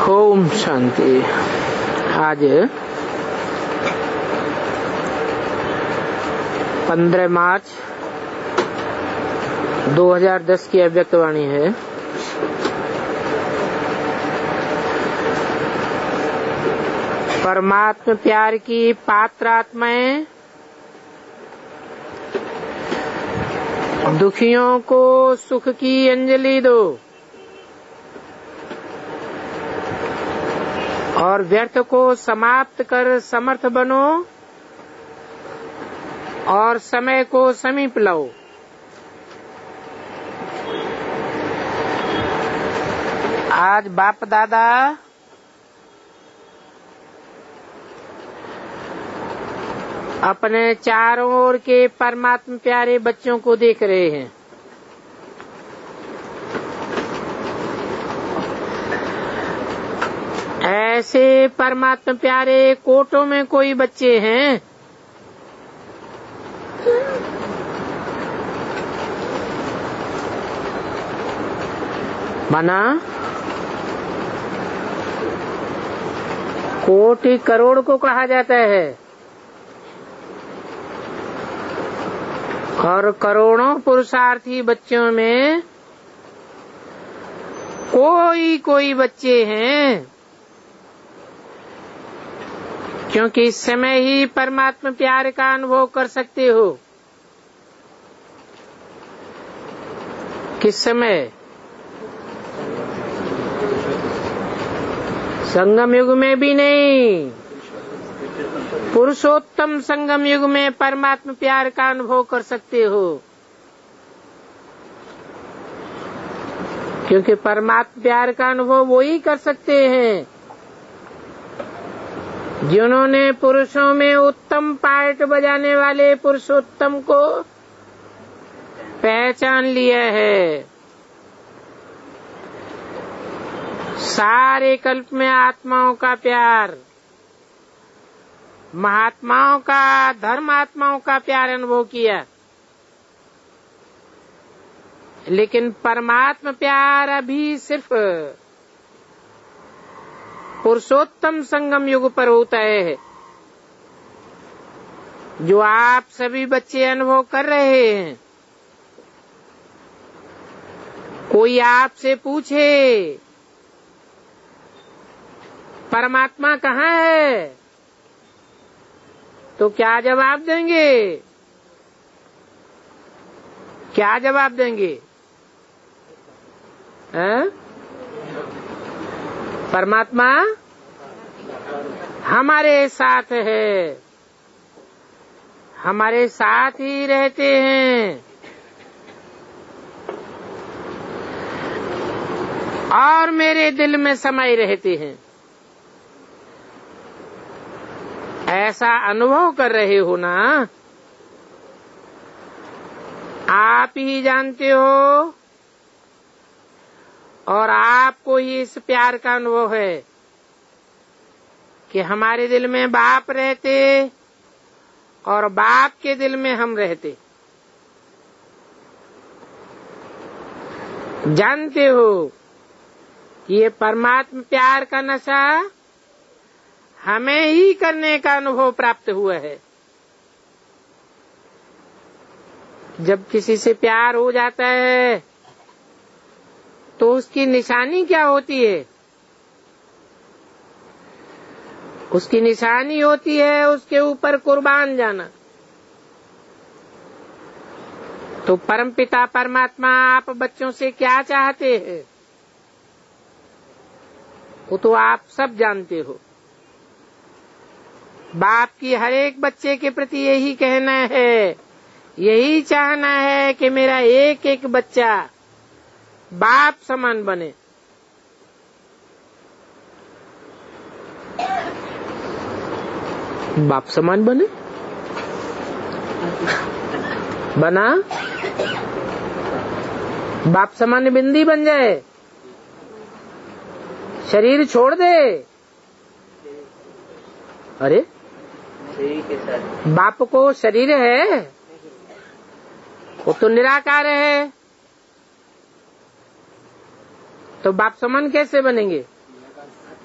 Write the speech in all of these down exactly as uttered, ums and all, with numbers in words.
ओम शांति। आज पंद्रह मार्च दो हज़ार दस की अव्यक्तवाणी है। परमात्मा प्यार की पात्र आत्माएं दुखियों को सुख की अंजलि दो और व्यर्थ को समाप्त कर समर्थ बनो और समय को समीप लाओ। आज बाप दादा अपने चारों ओर के परमात्मा प्यारे बच्चों को देख रहे हैं। ऐसे परमात्मा प्यारे कोटों में कोई बच्चे हैं माना कोटि करोड़ को कहा जाता है और करोड़ों पुरुषार्थी बच्चों में कोई कोई बच्चे हैं, क्योंकि इस समय ही परमात्मा प्यार का अनुभव कर सकते हो। किस समय? संगम युग में भी नहीं, पुरुषोत्तम संगम युग में परमात्मा प्यार का अनुभव कर सकते हो, क्योंकि परमात्मा प्यार का अनुभव वो ही कर सकते हैं जिन्होंने पुरुषों में उत्तम पार्ट बजाने वाले पुरुषोत्तम को पहचान लिया है। सारे कल्प में आत्माओं का प्यार, महात्माओं का, धर्मात्माओं का प्यार अनुभव किया, लेकिन परमात्मा प्यार अभी सिर्फ पुरुषोत्तम संगम युग पर होता है, जो आप सभी बच्चे अनुभव कर रहे हैं। कोई आपसे पूछे परमात्मा कहाँ है, तो क्या जवाब देंगे? क्या जवाब देंगे? हैं? परमात्मा हमारे साथ है, हमारे साथ ही रहते हैं और मेरे दिल में समाये रहते हैं। ऐसा अनुभव कर रहे हो ना? आप ही जानते हो और आपको ही इस प्यार का अनुभव है कि हमारे दिल में बाप रहते और बाप के दिल में हम रहते। जानते हो कि ये परमात्मा प्यार का नशा हमें ही करने का अनुभव प्राप्त हुआ है। जब किसी से प्यार हो जाता है तो उसकी निशानी क्या होती है? उसकी निशानी होती है उसके ऊपर कुर्बान जाना। तो परमपिता परमात्मा आप बच्चों से क्या चाहते हैं वो तो आप सब जानते हो। बाप की हर एक बच्चे के प्रति यही कहना है, यही चाहना है कि मेरा एक एक बच्चा बाप समान बने। बाप समान बने? बना? बाप समान बिंदी बन जाए, शरीर छोड़ दे। अरे बाप को शरीर है, वो तो निराकार है, तो बाप समान कैसे बनेंगे?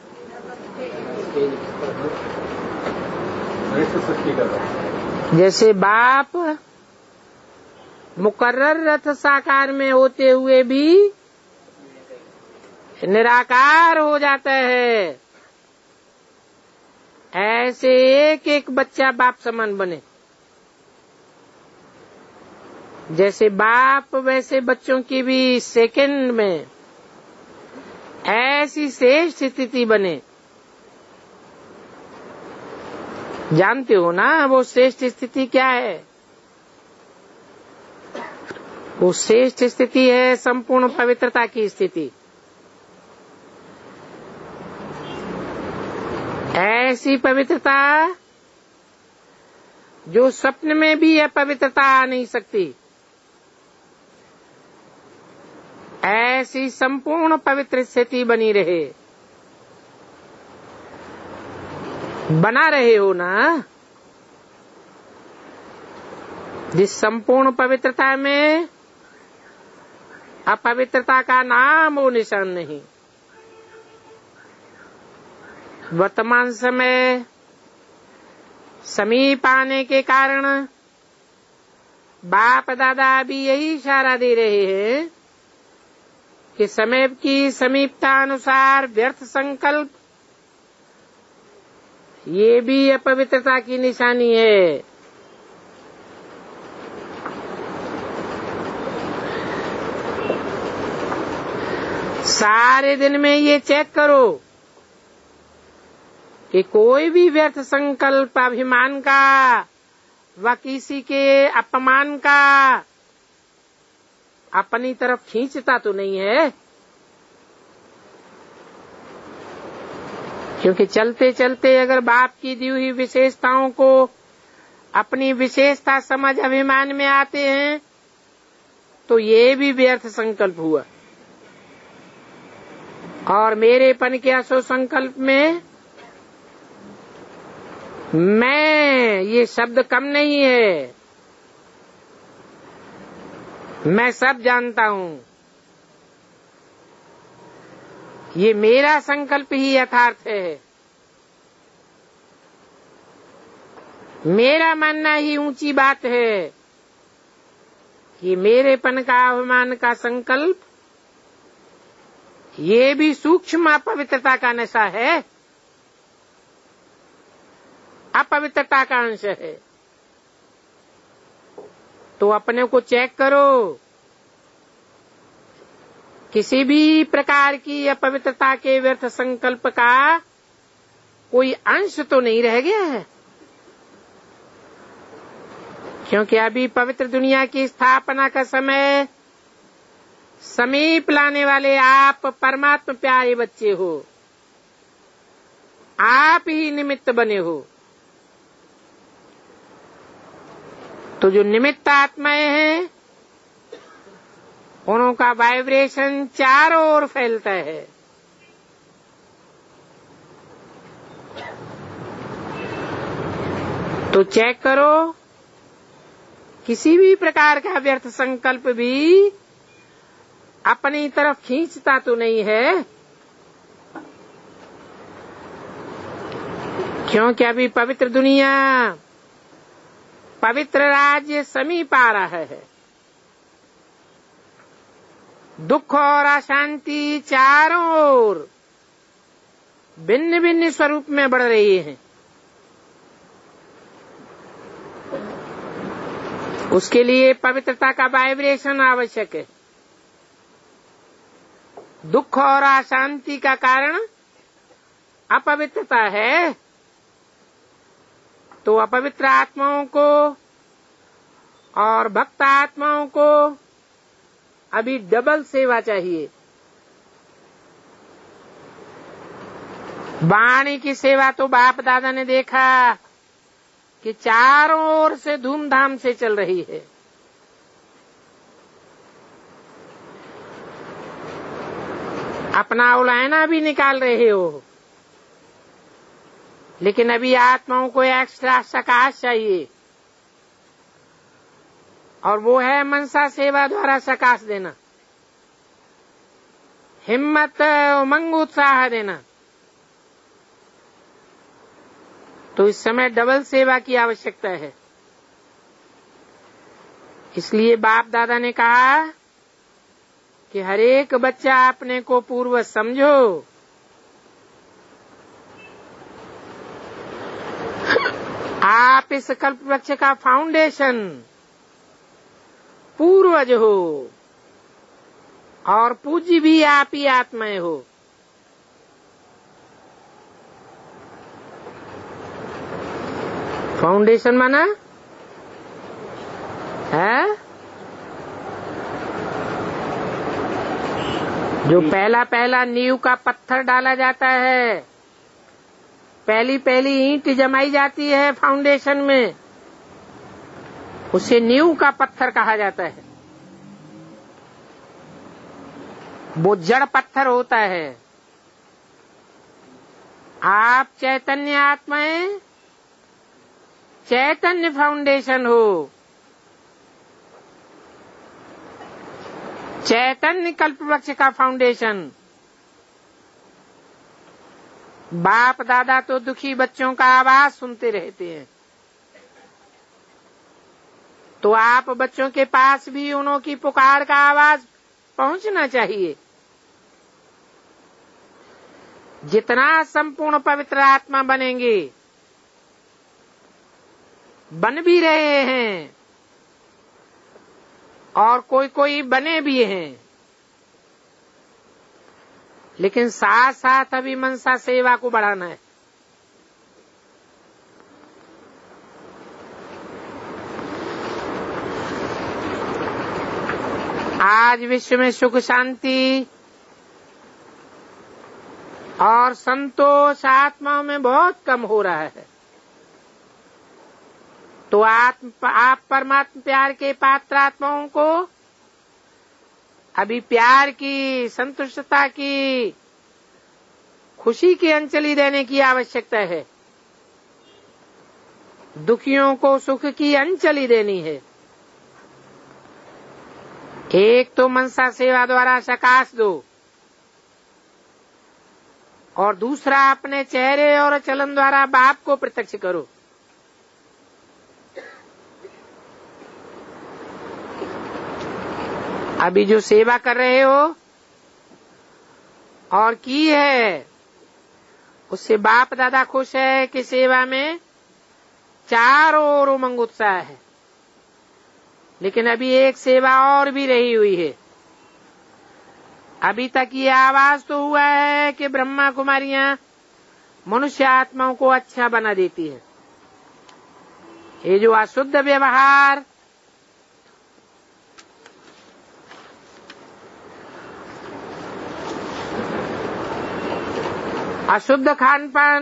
जैसे बाप मुकर्रर रथ साकार में होते हुए भी निराकार हो जाता है, ऐसे एक एक बच्चा बाप समान बने। जैसे बाप वैसे बच्चों की भी सेकंड में ऐसी श्रेष्ठ स्थिति बने। जानते हो ना वो श्रेष्ठ स्थिति क्या है? वो श्रेष्ठ स्थिति है संपूर्ण पवित्रता की स्थिति। ऐसी पवित्रता जो स्वप्न में भी अपवित्रता आ नहीं सकती, ऐसी संपूर्ण पवित्र स्थिति बनी रहे। बना रहे हो ना? जिस संपूर्ण पवित्रता में अपवित्रता का नाम वो निशान नहीं। वर्तमान समय समीप आने के कारण बाप दादा भी यही इशारा दे रहे हैं कि समय की समीपता अनुसार व्यर्थ संकल्प ये भी अपवित्रता की निशानी है। सारे दिन में ये चेक करो कि कोई भी व्यर्थ संकल्प अभिमान का व किसी के अपमान का अपनी तरफ खींचता तो नहीं है। क्योंकि चलते चलते अगर बाप की दी हुई विशेषताओं को अपनी विशेषता समझ अभिमान में आते हैं तो ये भी व्यर्थ संकल्प हुआ। और मेरेपन के असो संकल्प में मैं ये शब्द कम नहीं है। मैं सब जानता हूँ। ये मेरा संकल्प ही यथार्थ है। मेरा मानना ही ऊंची बात है। ये मेरेपन का अभिमान का संकल्प ये भी सूक्ष्म अपवित्रता का नशा है, अपवित्रता का अंश है। तो अपने को चेक करो, किसी भी प्रकार की अपवित्रता के व्यर्थ संकल्प का कोई अंश तो नहीं रह गया है। क्योंकि अभी पवित्र दुनिया की स्थापना का समय समीप लाने वाले आप परमात्मा प्यारे बच्चे हो। आप ही निमित्त बने हो। तो जो निमित्त आत्माएं हैं उनका वाइब्रेशन चारों ओर फैलता है। तो चेक करो, किसी भी प्रकार का व्यर्थ संकल्प भी अपनी तरफ खींचता तो नहीं है। क्योंकि अभी पवित्र दुनिया, पवित्र राज्य समीप आ रहा है। दुख और अशांति चारों ओर भिन्न भिन्न स्वरूप में बढ़ रही है। उसके लिए पवित्रता का वाइब्रेशन आवश्यक है। दुख और अशांति का कारण अपवित्रता है। तो अपवित्र आत्माओं को और भक्त आत्माओं को अभी डबल सेवा चाहिए। वाणी की सेवा तो बाप दादा ने देखा कि चारों ओर से धूमधाम से चल रही है। अपना उलायना भी निकाल रहे हो, लेकिन अभी आत्माओं को एक्स्ट्रा सकाश चाहिए, और वो है मनसा सेवा द्वारा सकाश देना, हिम्मत उमंग उत्साह देना। तो इस समय डबल सेवा की आवश्यकता है। इसलिए बाप दादा ने कहा कि हर एक बच्चा अपने को पूर्वज समझो। आप इस कल्प वृक्ष का फाउंडेशन पूर्वज हो और पूज्य भी आप ही आत्माएं हो। फाउंडेशन माना है जो पहला पहला नींव का पत्थर डाला जाता है, पहली पहली ईंट जमाई जाती है फाउंडेशन में, उसे नींव का पत्थर कहा जाता है। वो जड़ पत्थर होता है। आप चैतन्य आत्माएं चैतन्य फाउंडेशन हो, चैतन्य कल्प वृक्ष का फाउंडेशन। बाप दादा तो दुखी बच्चों का आवाज सुनते रहते हैं, तो आप बच्चों के पास भी उन्हों की पुकार का आवाज पहुंचना चाहिए। जितना संपूर्ण पवित्र आत्मा बनेंगे, बन भी रहे हैं और कोई कोई बने भी हैं, लेकिन साथ साथ अभी मनसा सेवा को बढ़ाना है। आज विश्व में सुख शांति और संतोष आत्माओं में बहुत कम हो रहा है। तो आत्म आप परमात्मा प्यार के पात्र आत्माओं को अभी प्यार की, संतुष्टता की, खुशी की अंजलि देने की आवश्यकता है। दुखियों को सुख की अंजलि देनी है। एक तो मनसा सेवा द्वारा सकाश दो और दूसरा अपने चेहरे और चलन द्वारा बाप को प्रत्यक्ष करो। अभी जो सेवा कर रहे हो और की है, उससे बाप दादा खुश है कि सेवा में चारों ओर उमंग उत्साह है। लेकिन अभी एक सेवा और भी रही हुई है। अभी तक ये आवाज तो हुआ है कि ब्रह्मा कुमारियां मनुष्य आत्माओं को अच्छा बना देती है। ये जो अशुद्ध व्यवहार, अशुद्ध खान पान,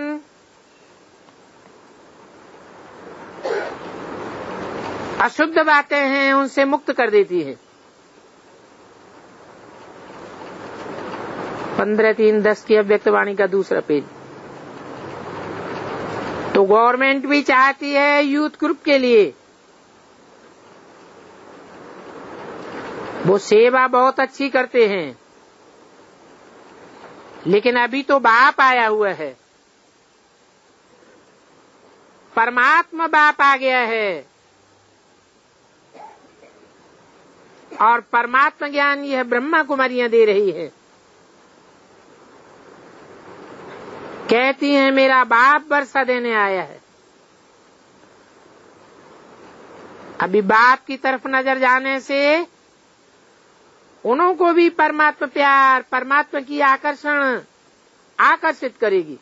अशुद्ध बातें हैं, उनसे मुक्त कर देती है। पंद्रह तीन दस की अव्यक्तवाणी का दूसरा पेज। तो गवर्नमेंट भी चाहती है यूथ ग्रुप के लिए, वो सेवा बहुत अच्छी करते हैं, लेकिन अभी तो बाप आया हुआ है, परमात्मा बाप आ गया है और परमात्मा ज्ञान यह ब्रह्मा कुमारियां दे रही है। कहती हैं मेरा बाप वर्षा देने आया है। अभी बाप की तरफ नजर जाने से उन्हों को भी परमात्मा प्यार, परमात्मा की आकर्षण आकर्षित करेगी।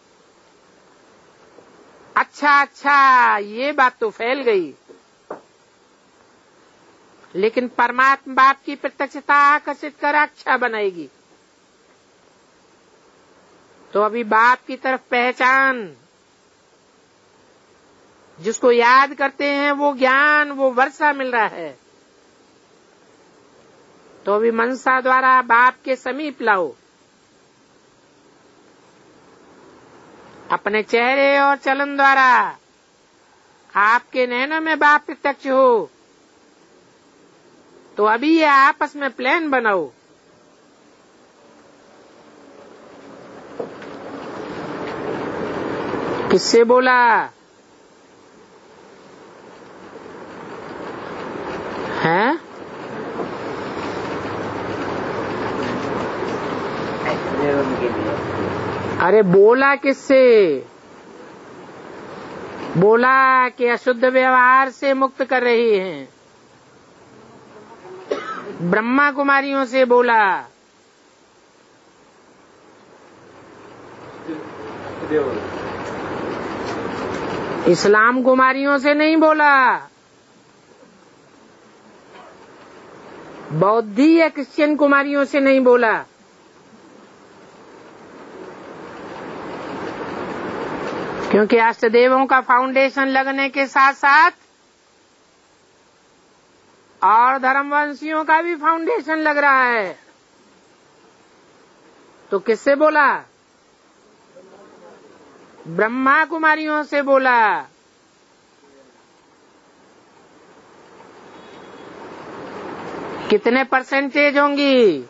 अच्छा अच्छा, ये बात तो फैल गई, लेकिन परमात्मा बाप की प्रत्यक्षता आकर्षित कर अच्छा बनाएगी। तो अभी बाप की तरफ पहचान, जिसको याद करते हैं वो ज्ञान, वो वर्षा मिल रहा है। तो अभी मनसा द्वारा बाप के समीप लाओ। अपने चेहरे और चलन द्वारा आपके नैनों में बाप प्रत्यक्ष हो। तो अभी ये आपस में प्लान बनाओ। किससे बोला? हैं? अरे बोला किससे? बोला कि अशुद्ध व्यवहार से मुक्त कर रही हैं। ब्रह्मा कुमारियों से बोला। इस्लाम कुमारियों से नहीं बोला, बौद्धी या क्रिश्चियन कुमारियों से नहीं बोला। क्योंकि अष्टदेवों का फाउंडेशन लगने के साथ साथ और धर्मवंशियों का भी फाउंडेशन लग रहा है। तो किससे बोला? ब्रह्मा कुमारियों से बोला। कितने परसेंटेज होंगी?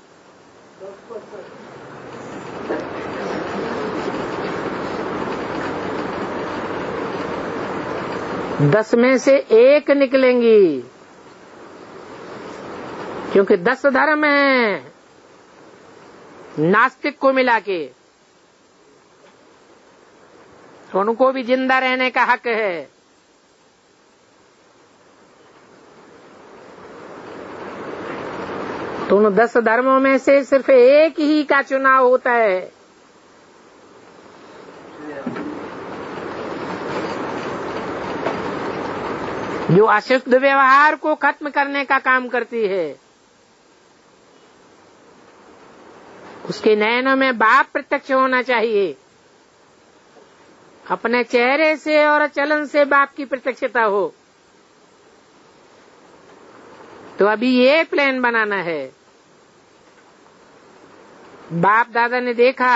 दस में से एक निकलेंगी, क्योंकि दस धर्म हैं नास्तिक को मिला के, तो उनको भी जिंदा रहने का हक है। तो उन दस धर्मों में से सिर्फ एक ही का चुनाव होता है। जो अशुद्ध व्यवहार को खत्म करने का काम करती है। उसके नयनों में बाप प्रत्यक्ष होना चाहिए। अपने चेहरे से और चलन से बाप की प्रत्यक्षता हो। तो अभी ये प्लान बनाना है। बाप दादा ने देखा,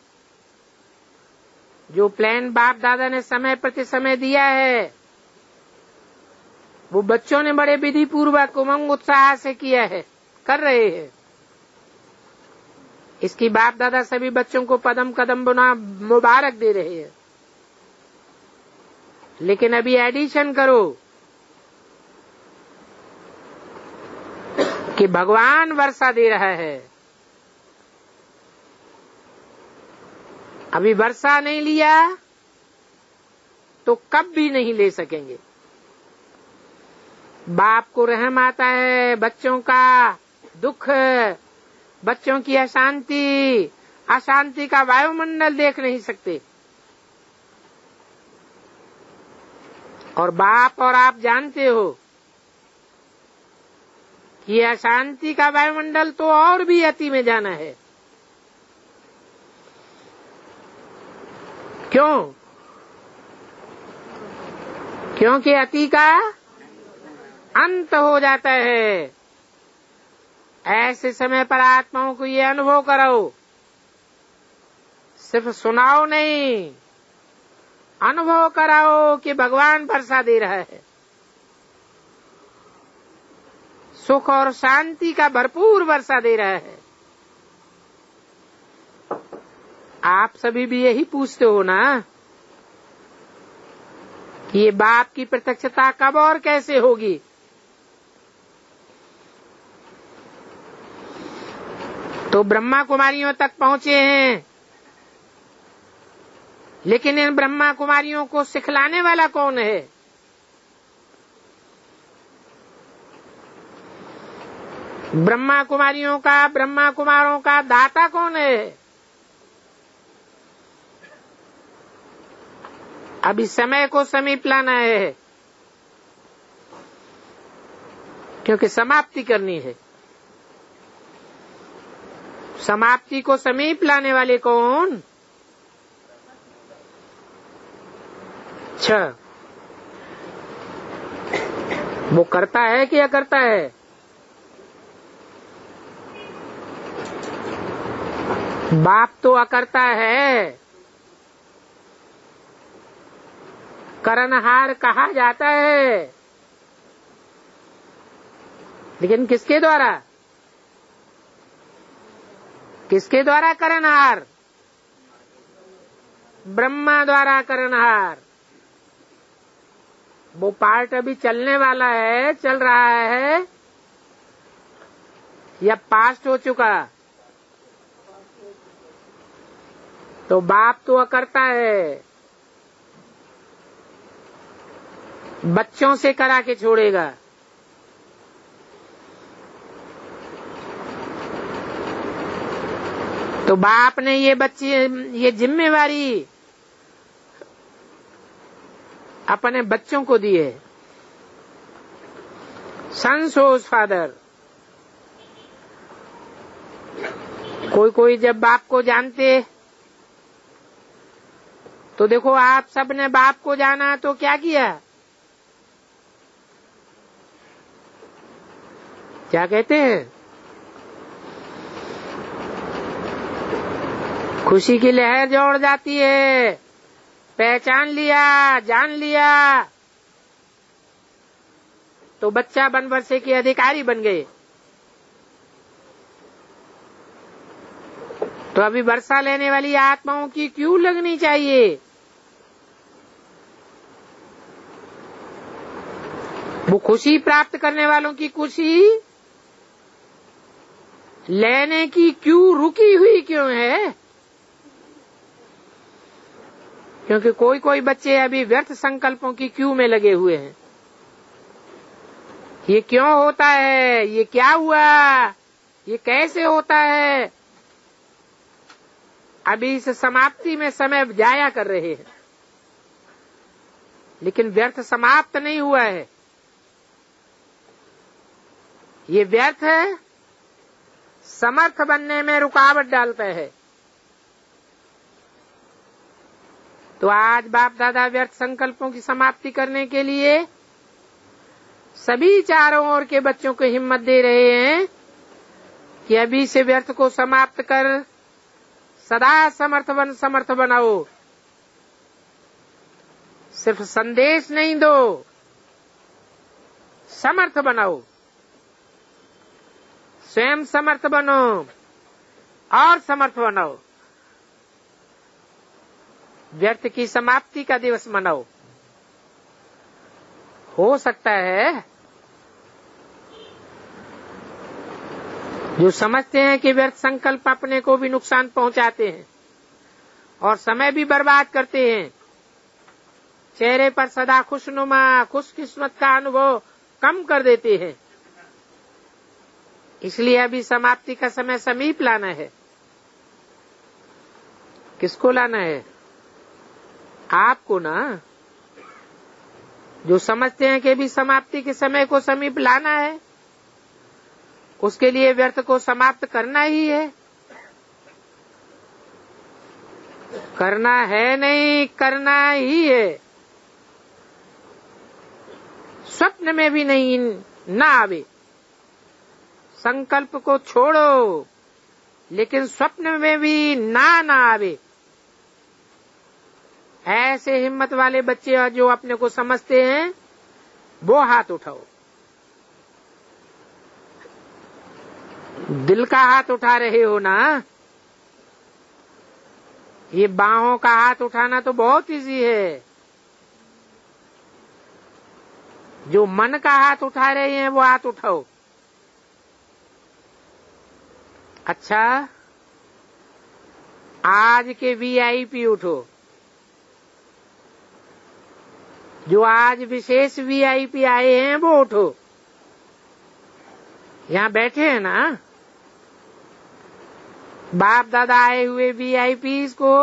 जो प्लान बाप दादा ने समय प्रति समय दिया है वो बच्चों ने बड़े विधि पूर्वक उमंग उत्साह से किया है, कर रहे हैं। इसकी बाप दादा सभी बच्चों को कदम कदम बना मुबारक दे रहे हैं। लेकिन अभी एडिशन करो कि भगवान वर्षा दे रहा है। अभी वर्षा नहीं लिया तो कब भी नहीं ले सकेंगे। बाप को रहम आता है, बच्चों का दुख, बच्चों की अशांति, अशांति का वायुमंडल देख नहीं सकते। और बाप और आप जानते हो कि अशांति का वायुमंडल तो और भी अति में जाना है। क्यों? क्योंकि अति का अंत हो जाता है। ऐसे समय पर आत्माओं को ये अनुभव कराओ, सिर्फ सुनाओ नहीं, अनुभव कराओ कि भगवान वर्षा दे रहा है। सुख और शांति का भरपूर वर्षा दे रहा है। आप सभी भी यही पूछते हो ना कि ये बाप की प्रत्यक्षता कब और कैसे होगी। तो ब्रह्मा कुमारियों तक पहुंचे हैं, लेकिन इन ब्रह्मा कुमारियों को सिखलाने वाला कौन है? ब्रह्मा कुमारियों का, ब्रह्मा कुमारों का दाता कौन है? अभी समय को समीप लाना है, क्योंकि समाप्ति करनी है। समाप्ति को समीप लाने वाले कौन? छह। वो करता है कि अकर्ता है? बाप तो अकर्ता है, करनहार कहा जाता है, लेकिन किसके द्वारा? किसके द्वारा करनहार? ब्रह्मा द्वारा करनहार। वो पार्ट अभी चलने वाला है, चल रहा है या पास्ट हो चुका? तो बाप तो अकर्ता है, बच्चों से करा के छोड़ेगा। तो बाप ने ये बच्चे ये जिम्मेवारी अपने बच्चों को दी है। Sons whose father. कोई कोई जब बाप को जानते, तो देखो आप सबने बाप को जाना तो क्या किया? क्या कहते हैं? खुशी की लहर जोड़ जाती है, पहचान लिया, जान लिया, तो बच्चा वन वर्षे के अधिकारी बन गए। तो अभी वर्षा लेने वाली आत्माओं की क्यों लगनी चाहिए? वो खुशी प्राप्त करने वालों की खुशी लेने की क्यों रुकी हुई क्यों है? क्योंकि कोई कोई बच्चे अभी व्यर्थ संकल्पों की क्यू में लगे हुए हैं। ये क्यों होता है? ये क्या हुआ? ये कैसे होता है? अभी इस समाप्ति में समय जाया कर रहे हैं, लेकिन व्यर्थ समाप्त नहीं हुआ है। ये व्यर्थ है, समर्थ बनने में रुकावट डालता है। तो आज बाप दादा व्यर्थ संकल्पों की समाप्ति करने के लिए सभी चारों ओर के बच्चों को हिम्मत दे रहे हैं कि अभी से व्यर्थ को समाप्त कर सदा समर्थ बन समर्थ बनाओ। सिर्फ संदेश नहीं दो, समर्थ बनाओ। स्वयं समर्थ बनो और समर्थ बनाओ। व्यर्थ की समाप्ति का दिवस मनाओ। हो सकता है जो समझते हैं कि व्यर्थ संकल्प अपने को भी नुकसान पहुंचाते हैं और समय भी बर्बाद करते हैं, चेहरे पर सदा खुशनुमा खुशकिस्मत का अनुभव कम कर देते हैं। इसलिए अभी समाप्ति का समय समीप लाना है। किसको लाना है? आपको ना। जो समझते हैं कि भी समाप्ति के समय को समीप लाना है, उसके लिए व्यर्थ को समाप्त करना ही है। करना है नहीं, करना ही है। स्वप्न में भी नहीं ना आवे। संकल्प को छोड़ो, लेकिन स्वप्न में भी ना ना आवे। ऐसे हिम्मत वाले बच्चे जो अपने को समझते हैं, वो हाथ उठाओ। दिल का हाथ उठा रहे हो ना? ये बाहों का हाथ उठाना तो बहुत इजी है। जो मन का हाथ उठा रहे हैं वो हाथ उठाओ। अच्छा, आज के वीआईपी उठो। जो आज विशेष वीआईपी आए हैं वो उठो। यहाँ बैठे हैं ना, बाप दादा आए हुए वीआईपी को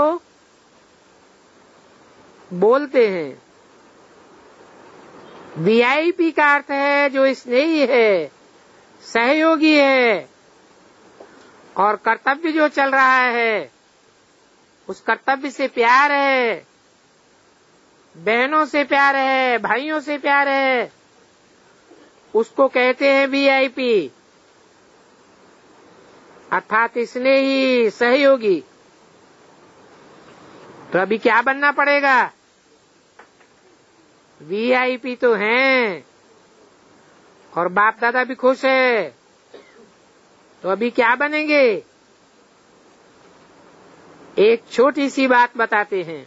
बोलते हैं। वीआईपी का अर्थ है जो स्नेही है, सहयोगी है, और कर्तव्य जो चल रहा है उस कर्तव्य से प्यार है, बहनों से प्यार है, भाइयों से प्यार है, उसको कहते हैं वीआईपी, अर्थात स्नेही सहयोगी। तो अभी क्या बनना पड़ेगा? वीआईपी तो हैं और बाप दादा भी खुश है, तो अभी क्या बनेंगे? एक छोटी सी बात बताते हैं।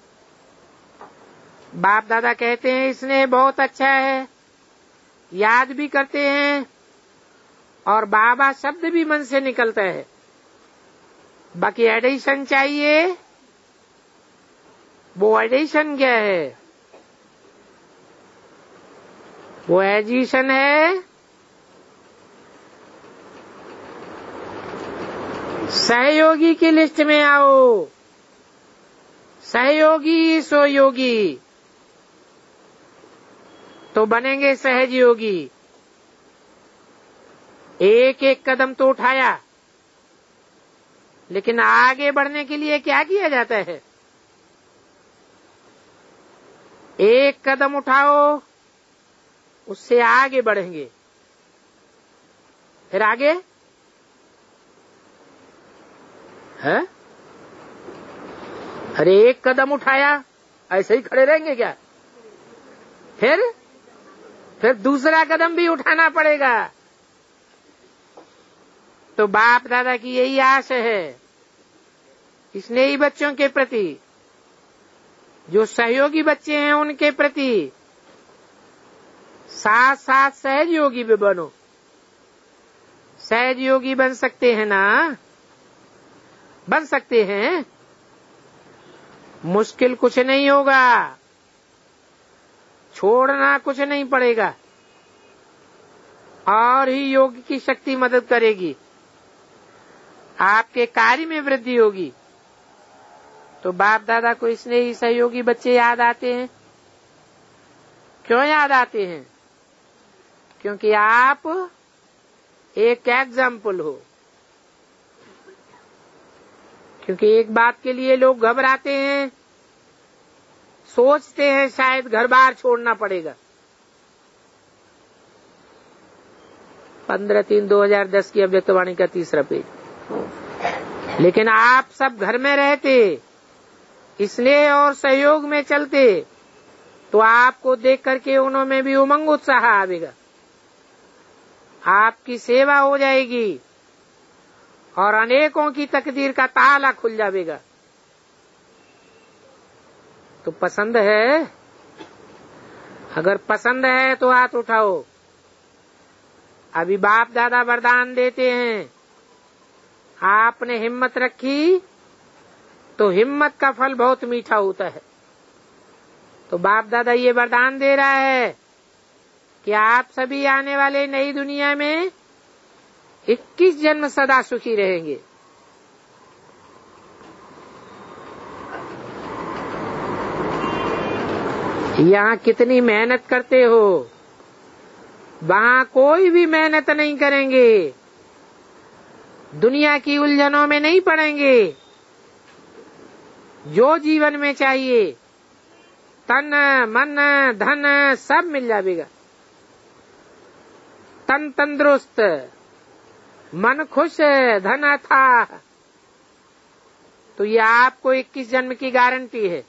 बाप दादा कहते हैं स्नेह बहुत अच्छा है, याद भी करते हैं, और बाबा शब्द भी मन से निकलता है। बाकी एडिशन चाहिए। वो एडिशन क्या है? वो एडिशन है सहयोगी की लिस्ट में आओ। सहयोगी सो योगी, तो बनेंगे सहज योगी। एक एक कदम तो उठाया, लेकिन आगे बढ़ने के लिए क्या किया जाता है? एक कदम उठाओ, उससे आगे बढ़ेंगे। फिर आगे है? अरे एक कदम उठाया, ऐसे ही खड़े रहेंगे क्या? फिर फिर दूसरा कदम भी उठाना पड़ेगा। तो बाप दादा की यही आश है स्नेही बच्चों के प्रति, जो सहयोगी बच्चे हैं उनके प्रति। साथ साथ सहज योगी भी बनो। सहज योगी बन सकते हैं ना? बन सकते हैं। मुश्किल कुछ नहीं होगा, छोड़ना कुछ नहीं पड़ेगा, और ही योग की शक्ति मदद करेगी। आपके कार्य में वृद्धि होगी। तो बाप दादा को इसलिए ही सहयोगी बच्चे याद आते हैं। क्यों याद आते हैं? क्योंकि आप एक एग्जाम्पल हो। क्योंकि एक बात के लिए लोग घबराते हैं, सोचते हैं शायद घर बार छोड़ना पड़ेगा। पंद्रह तीन दो हजार दस की अव्यक्तवाणी का तीसरा पेज। लेकिन आप सब घर में रहते, इसलिए और सहयोग में चलते, तो आपको देख करके उन्होंने भी उमंग उत्साह आवेगा। आपकी सेवा हो जाएगी और अनेकों की तकदीर का ताला खुल जाएगा। तो पसंद है? अगर पसंद है तो हाथ उठाओ। अभी बाप दादा वरदान देते हैं, आपने हिम्मत रखी तो हिम्मत का फल बहुत मीठा होता है। तो बाप दादा ये वरदान दे रहा है कि आप सभी आने वाले नई दुनिया में इक्कीस जन्म सदा सुखी रहेंगे। यहाँ कितनी मेहनत करते हो, वहाँ कोई भी मेहनत नहीं करेंगे, दुनिया की उलझनों में नहीं पड़ेंगे। जो जीवन में चाहिए, तन मन धन सब मिल जाएगा। तन तंदुरुस्त, मन खुश, धन अथाह। तो ये आपको इक्कीस जन्म की गारंटी है।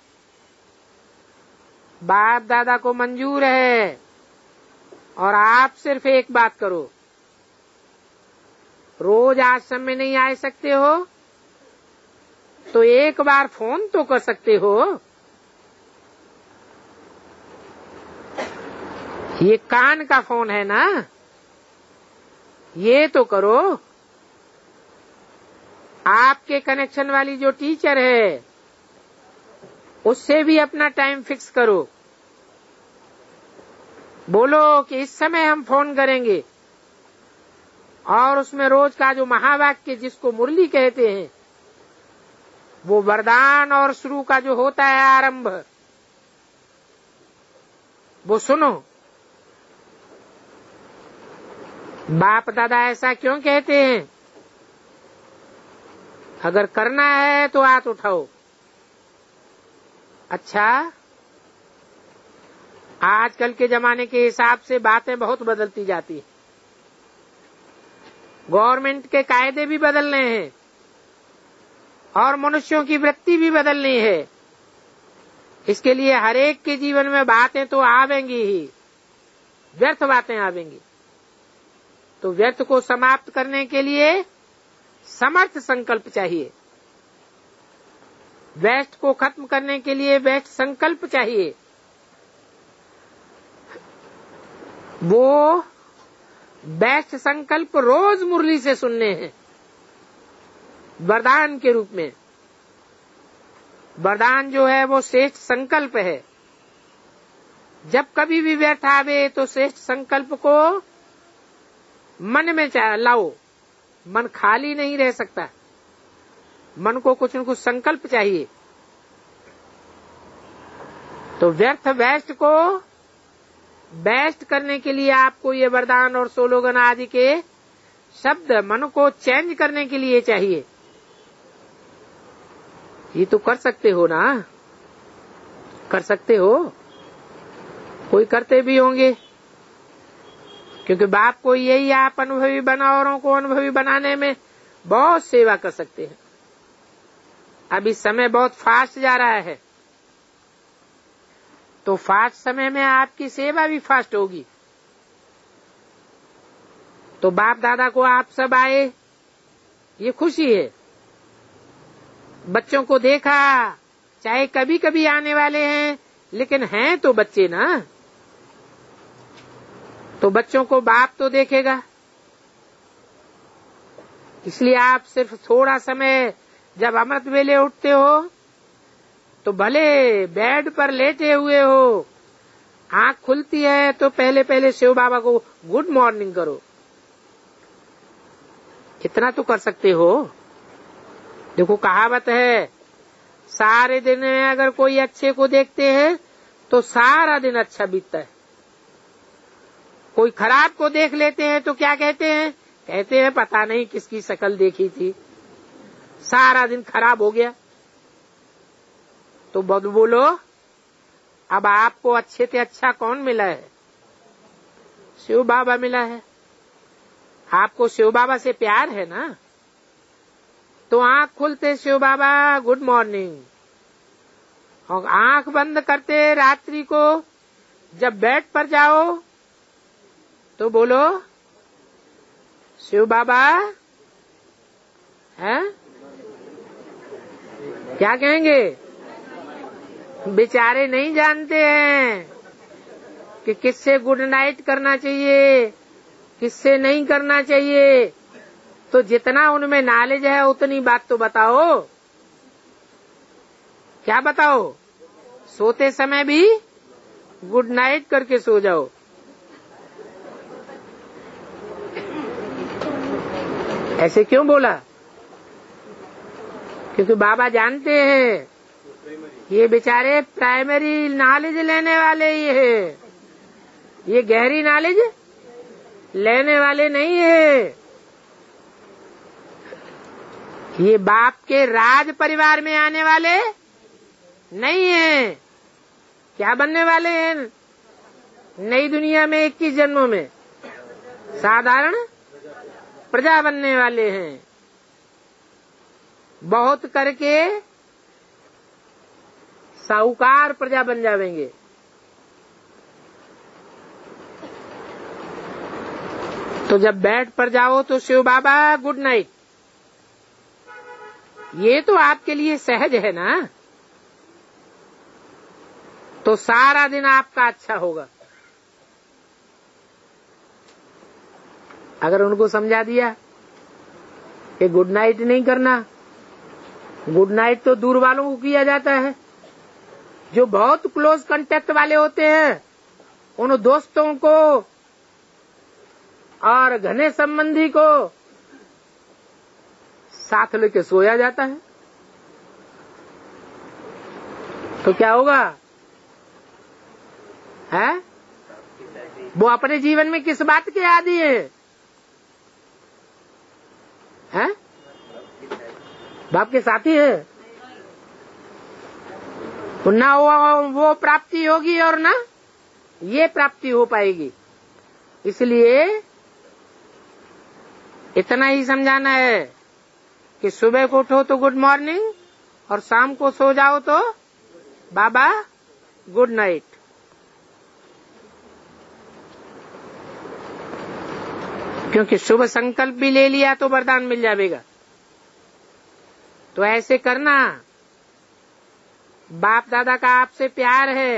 बाप दादा को मंजूर है, और आप सिर्फ एक बात करो। रोज आश्रम में नहीं आ सकते हो तो एक बार फोन तो कर सकते हो। ये कान का फोन है ना, ये तो करो। आपके कनेक्शन वाली जो टीचर है, उससे भी अपना टाइम फिक्स करो। बोलो कि इस समय हम फोन करेंगे, और उसमें रोज का जो महावाक्य जिसको मुरली कहते हैं, वो वरदान और शुरू का जो होता है आरंभ, वो सुनो। बाप दादा ऐसा क्यों कहते हैं? अगर करना है तो हाथ उठाओ। अच्छा, आजकल के जमाने के हिसाब से बातें बहुत बदलती जाती है। गवर्नमेंट के कायदे भी बदलने हैं, और मनुष्यों की वृत्ति भी बदलनी है। इसके लिए हर एक के जीवन में बातें तो आवेंगी ही, व्यर्थ बातें आवेंगी। तो व्यर्थ को समाप्त करने के लिए समर्थ संकल्प चाहिए। वेस्ट को खत्म करने के लिए वेस्ट संकल्प चाहिए। वो बेस्ट संकल्प रोज मुरली से सुनने हैं, वरदान के रूप में। वरदान जो है वो श्रेष्ठ संकल्प है। जब कभी भी व्यर्थ आवे तो श्रेष्ठ संकल्प को मन में लाओ। मन खाली नहीं रह सकता, मन को कुछ न कुछ संकल्प चाहिए। तो व्यर्थ वेस्ट को बेस्ट करने के लिए आपको ये वरदान और सोलोगन आदि के शब्द मन को चेंज करने के लिए चाहिए। ये तो कर सकते हो ना, कर सकते हो, कोई करते भी होंगे, क्योंकि बाप को यही आप अनुभवी बना, औरों को अनुभवी बनाने में बहुत सेवा कर सकते हैं। अभी समय बहुत फास्ट जा रहा है, तो फास्ट समय में आपकी सेवा भी फास्ट होगी। तो बाप दादा को आप सब आए, ये खुशी है। बच्चों को देखा, चाहे कभी कभी आने वाले हैं, लेकिन हैं तो बच्चे ना, तो बच्चों को बाप तो देखेगा। इसलिए आप सिर्फ थोड़ा समय जब अमृत वेले उठते हो, तो भले बेड पर लेटे हुए हो, आंख खुलती है तो पहले पहले शिव बाबा को गुड मॉर्निंग करो। इतना तो कर सकते हो। देखो कहावत है, सारे दिन में अगर कोई अच्छे को देखते हैं तो सारा दिन अच्छा बीतता है। कोई खराब को देख लेते हैं तो क्या कहते हैं? कहते हैं पता नहीं किसकी शक्ल देखी थी, सारा दिन खराब हो गया। तो बोलो, अब आपको अच्छे से अच्छा कौन मिला है? शिव बाबा मिला है। आपको शिव बाबा से प्यार है ना, तो आंख खुलते शिव बाबा गुड मॉर्निंग, और आंख बंद करते रात्रि को जब बेड पर जाओ तो बोलो शिव बाबा है। क्या कहेंगे? बेचारे नहीं जानते हैं कि किससे गुड नाइट करना चाहिए, किससे नहीं करना चाहिए। तो जितना उनमें नॉलेज है उतनी बात तो बताओ। क्या बताओ? सोते समय भी गुड नाइट करके सो जाओ। ऐसे क्यों बोला? क्योंकि बाबा जानते हैं ये बेचारे प्राइमरी नॉलेज लेने वाले ही है, ये गहरी नॉलेज लेने वाले नहीं है। ये बाप के राज परिवार में आने वाले नहीं है। क्या बनने वाले हैं? नई दुनिया में इक्कीस जन्मों में साधारण प्रजा बनने वाले हैं। बहुत करके साहूकार प्रजा बन जाएंगे। तो जब बेड पर जाओ तो शिव बाबा गुड नाइट, ये तो आपके लिए सहज है ना, तो सारा दिन आपका अच्छा होगा। अगर उनको समझा दिया कि गुड नाइट नहीं करना, गुड नाइट तो दूर वालों को किया जाता है। जो बहुत क्लोज कांटेक्ट वाले होते हैं उन दोस्तों को और घने संबंधी को साथ लेके सोया जाता है। तो क्या होगा? है वो अपने जीवन में किस बात के आदी है? हैं? बाप के साथी है। ना वो, वो प्राप्ति होगी और ना ये प्राप्ति हो पाएगी। इसलिए इतना ही समझाना है कि सुबह को उठो तो गुड मॉर्निंग और शाम को सो जाओ तो बाबा गुड नाइट। क्योंकि शुभ संकल्प भी ले लिया तो वरदान मिल जाएगा। तो ऐसे करना बाप दादा का आपसे प्यार है,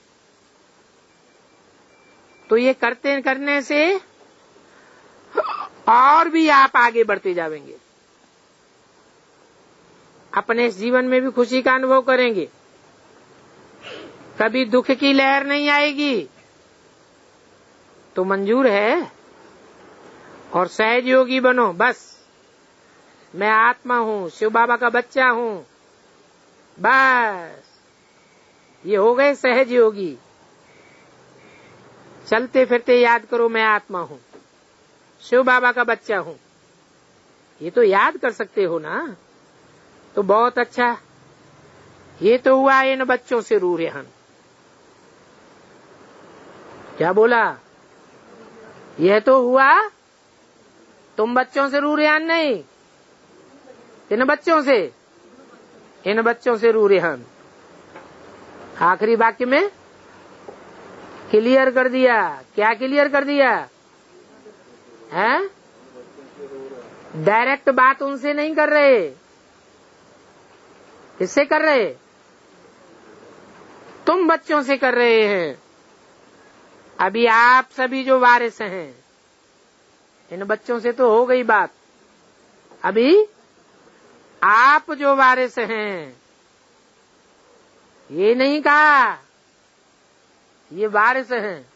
तो ये करते करने से और भी आप आगे बढ़ते जाएंगे, अपने जीवन में भी खुशी का अनुभव करेंगे, कभी दुख की लहर नहीं आएगी। तो मंजूर है, और सहज योगी बनो। बस मैं आत्मा हूँ, शिव बाबा का बच्चा हूँ, बस ये हो गए सहज योगी। चलते फिरते याद करो मैं आत्मा हूँ, शिव बाबा का बच्चा हूँ, ये तो याद कर सकते हो ना, तो बहुत अच्छा। ये तो हुआ इन बच्चों से रू रेहान। क्या बोला? यह तो हुआ तुम बच्चों से रू रेहान नहीं, इन बच्चों से, इन बच्चों से रू रेहान। आखिरी वाक्य में क्लियर कर दिया। क्या क्लियर कर दिया है? डायरेक्ट बात उनसे नहीं कर रहे, किससे कर रहे? तुम बच्चों से कर रहे हैं। अभी आप सभी जो वारिस हैं, इन बच्चों से तो हो गई बात। अभी आप जो वारिस हैं, ये नहीं कहा ये वारिस हैं,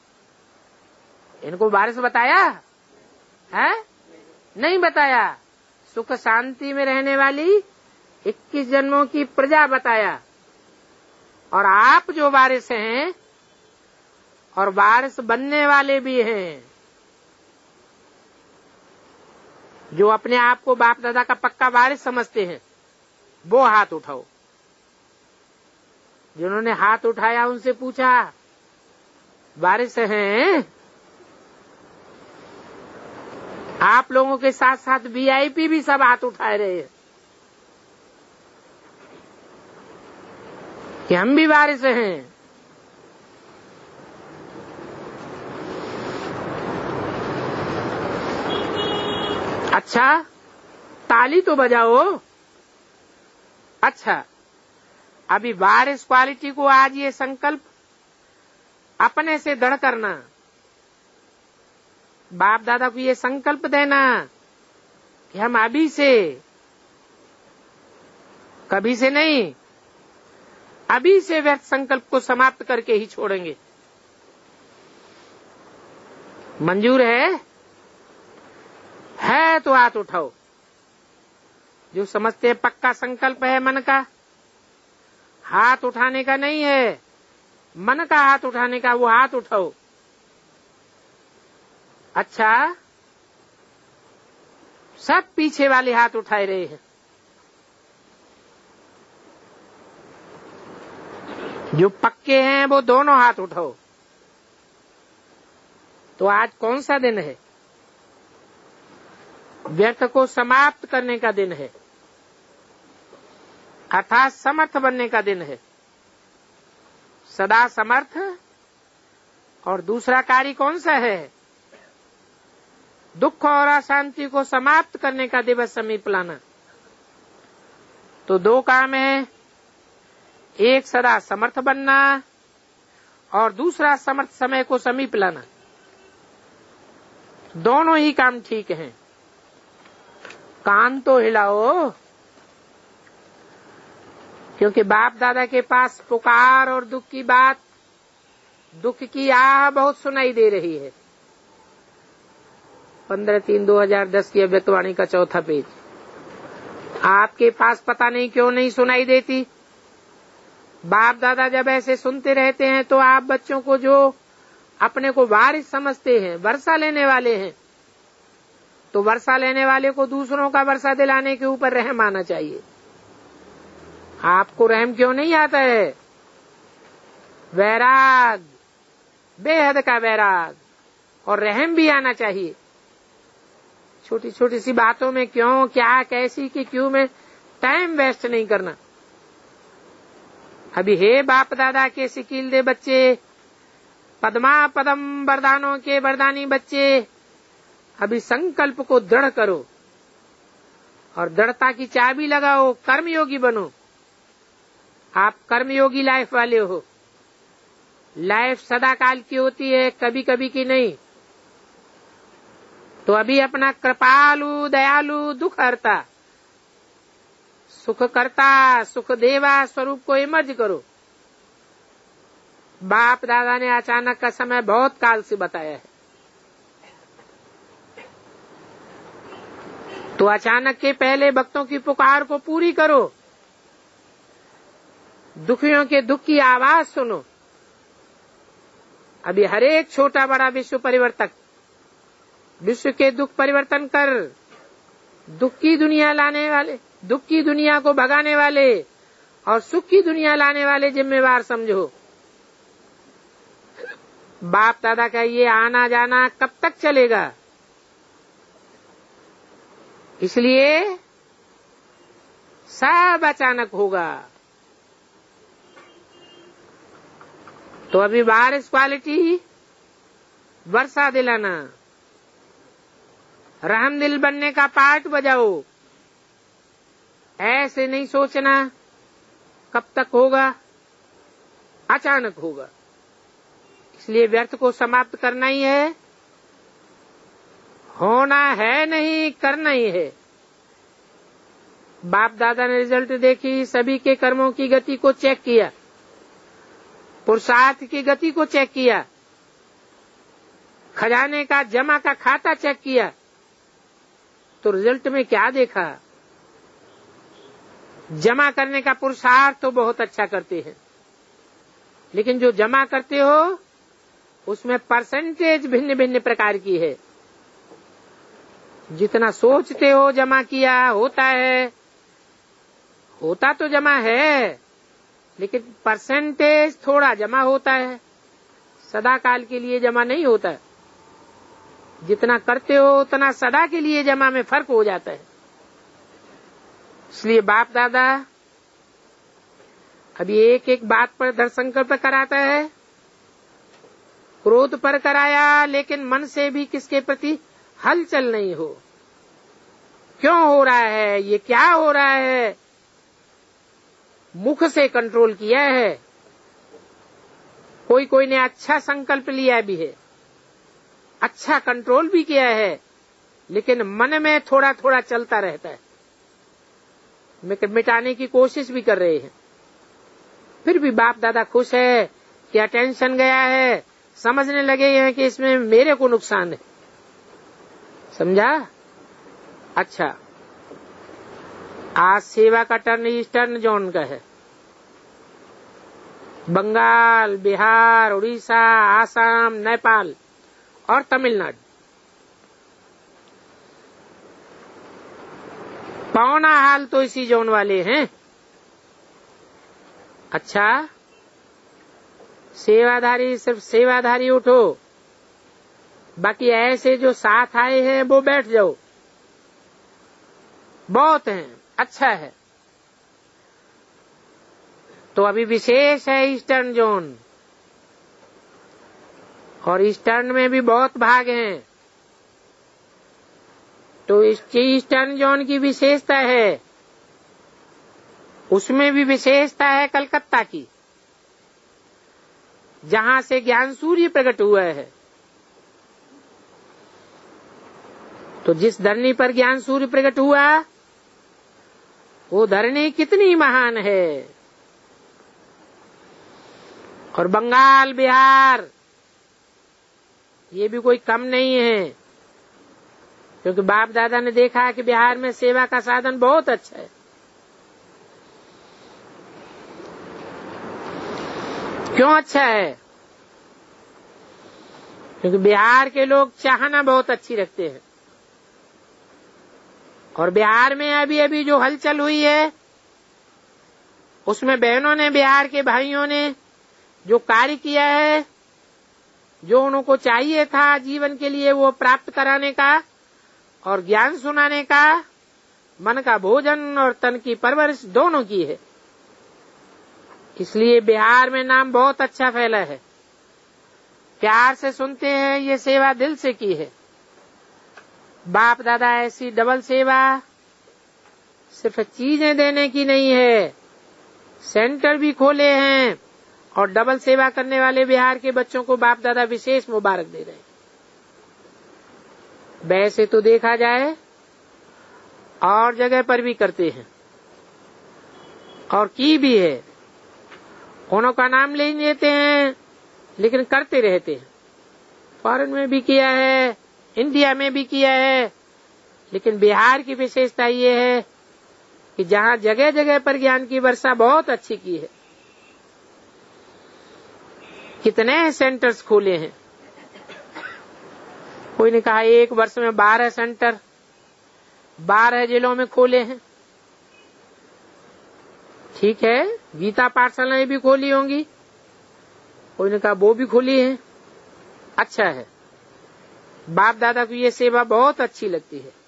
इनको वारिस बताया है? नहीं बताया। सुख शांति में रहने वाली इक्कीस जन्मों की प्रजा बताया। और आप जो वारिस हैं और वारिस बनने वाले भी हैं, जो अपने आप को बाप दादा का पक्का वारिस समझते हैं, वो हाथ उठाओ। जिन्होंने हाथ उठाया उनसे पूछा वारिस हैं? आप लोगों के साथ साथ वीआईपी भी सब हाथ उठा रहे हैं कि हम भी वारिस हैं। अच्छा, ताली तो बजाओ। अच्छा, अभी वारिस क्वालिटी को आज ये संकल्प अपने से दृढ़ करना, बाप दादा को ये संकल्प देना कि हम अभी से, कभी से नहीं, अभी से व्यर्थ संकल्प को समाप्त करके ही छोड़ेंगे। मंजूर है? है तो हाथ उठाओ। जो समझते हैं पक्का संकल्प है मन का, हाथ उठाने का नहीं है, मन का हाथ उठाने का, वो हाथ उठाओ। अच्छा, सब पीछे वाले हाथ उठाए रहे हैं। जो पक्के हैं वो दोनों हाथ उठाओ। तो आज कौन सा दिन है? व्यर्थ को समाप्त करने का दिन है, अर्थात समर्थ बनने का दिन है। सदा समर्थ। और दूसरा कार्य कौन सा है? दुख और अशांति को समाप्त करने का दिवस समीप लाना। तो दो काम है, एक सदा समर्थ बनना और दूसरा समर्थ समय को समीप लाना। दोनों ही काम ठीक हैं। कान तो हिलाओ, क्योंकि बाप दादा के पास पुकार और दुख की बात, दुख की आह बहुत सुनाई दे रही है। पंद्रह तीन दो हजार दस की अव्यक्तवाणी का चौथा पेज। आपके पास पता नहीं क्यों नहीं सुनाई देती। बाप दादा जब ऐसे सुनते रहते हैं तो आप बच्चों को, जो अपने को वारिस समझते हैं, वर्षा लेने वाले हैं, तो वर्षा लेने वाले को दूसरों का वर्षा दिलाने के ऊपर रहम आना चाहिए। आपको रहम क्यों नहीं आता है? वैराग, बेहद का वैराग, और रहम भी आना चाहिए। छोटी छोटी सी बातों में क्यों, क्या, कैसी की क्यों में टाइम वेस्ट नहीं करना। अभी हे बाप दादा के सिकील दे बच्चे, पद्मा पदम वरदानों के वरदानी बच्चे, अभी संकल्प को दृढ़ करो और दृढ़ता की चाबी लगाओ, कर्मयोगी बनो। आप कर्मयोगी लाइफ वाले हो। लाइफ सदा काल की होती है, कभी कभी की नहीं। तो अभी अपना कृपालु दयालु दुख हरता सुख करता सुख देवा स्वरूप को इमर्ज करो। बाप दादा ने अचानक का समय बहुत काल से बताया है। तो अचानक के पहले भक्तों की पुकार को पूरी करो, दुखियों के दुख की आवाज सुनो। अभी हर एक छोटा बड़ा विश्व परिवर्तक विश्व के दुख परिवर्तन कर दुख की दुनिया लाने वाले, दुख की दुनिया को भगाने वाले और सुख की दुनिया लाने वाले जिम्मेवार समझो। बाप दादा का ये आना जाना कब तक चलेगा? इसलिए सब अचानक होगा। तो अभी बारिश क्वालिटी वर्षा दिलाना, रहम दिल बनने का पार्ट बजाओ। ऐसे नहीं सोचना कब तक होगा, अचानक होगा। इसलिए व्यर्थ को समाप्त करना ही है, होना है नहीं करना ही है। बाप दादा ने रिजल्ट देखी, सभी के कर्मों की गति को चेक किया, पुरुषार्थ की गति को चेक किया, खजाने का जमा का खाता चेक किया। तो रिजल्ट में क्या देखा? जमा करने का पुरुषार्थ तो बहुत अच्छा करते हैं, लेकिन जो जमा करते हो उसमें परसेंटेज भिन्न भिन्न प्रकार की है। जितना सोचते हो जमा किया होता है, होता तो जमा है, लेकिन परसेंटेज थोड़ा जमा होता है, सदा काल के लिए जमा नहीं होता है। जितना करते हो उतना सदा के लिए जमा में फर्क हो जाता है। इसलिए बाप दादा अभी एक एक बात पर दृढ़ संकल्प कराता है। क्रोध पर कराया, लेकिन मन से भी किसके प्रति हलचल नहीं हो। क्यों हो रहा है ये, क्या हो रहा है? मुख से कंट्रोल किया है। कोई कोई ने अच्छा संकल्प लिया भी है, अच्छा कंट्रोल भी किया है, लेकिन मन में थोड़ा थोड़ा चलता रहता है, मिटाने की कोशिश भी कर रहे हैं। फिर भी बाप दादा खुश है कि अटेंशन गया है, समझने लगे हैं कि इसमें मेरे को नुकसान है। समझा? अच्छा, आज सेवा का टर्न ईस्टर्न जोन का है। बंगाल, बिहार, उड़ीसा, आसाम, नेपाल और तमिलनाडु, पौना हाल तो इसी जोन वाले हैं। अच्छा, सेवाधारी सिर्फ सेवाधारी उठो, बाकी ऐसे जो साथ आए हैं वो बैठ जाओ। बहुत हैं, अच्छा है। तो अभी विशेष है ईस्टर्न जोन, और ईस्टर्न में भी बहुत भाग हैं। तो इसकी ईस्टर्न जोन की विशेषता है, उसमें भी विशेषता है कलकत्ता की, जहां से ज्ञान सूर्य प्रकट हुआ है। तो जिस धरनी पर ज्ञान सूर्य प्रकट हुआ, वो धरनी कितनी महान है। और बंगाल, बिहार, ये भी कोई कम नहीं है, क्योंकि बाप दादा ने देखा है कि बिहार में सेवा का साधन बहुत अच्छा है। क्यों अच्छा है? क्योंकि बिहार के लोग चाहना बहुत अच्छी रखते हैं। और बिहार में अभी अभी जो हलचल हुई है, उसमें बहनों ने, बिहार के भाइयों ने जो कार्य किया है, जो उनको चाहिए था जीवन के लिए वो प्राप्त कराने का और ज्ञान सुनाने का, मन का भोजन और तन की परवरिश दोनों की है। इसलिए बिहार में नाम बहुत अच्छा फैला है। प्यार से सुनते हैं, ये सेवा दिल से की है। बाप दादा ऐसी डबल सेवा सिर्फ चीजें देने की नहीं है, सेंटर भी खोले हैं और डबल सेवा करने वाले बिहार के बच्चों को बाप दादा विशेष मुबारक दे रहे हैं। वैसे तो देखा जाए और जगह पर भी करते हैं और की भी है, उन्हों का नाम ले लेते हैं लेकिन करते रहते हैं। फॉरेन में भी किया है, इंडिया में भी किया है, लेकिन बिहार की विशेषता ये है कि जहां जगह जगह पर ज्ञान की वर्षा बहुत अच्छी की है। कितने सेंटर्स खोले हैं, कोई ने कहा एक वर्ष में बारह सेंटर बारह जिलों में खोले हैं। ठीक है, गीता पाठशालाएं भी खोली होंगी, कोई ने कहा वो भी खोली है। अच्छा है, बाप दादा को ये सेवा बहुत अच्छी लगती है।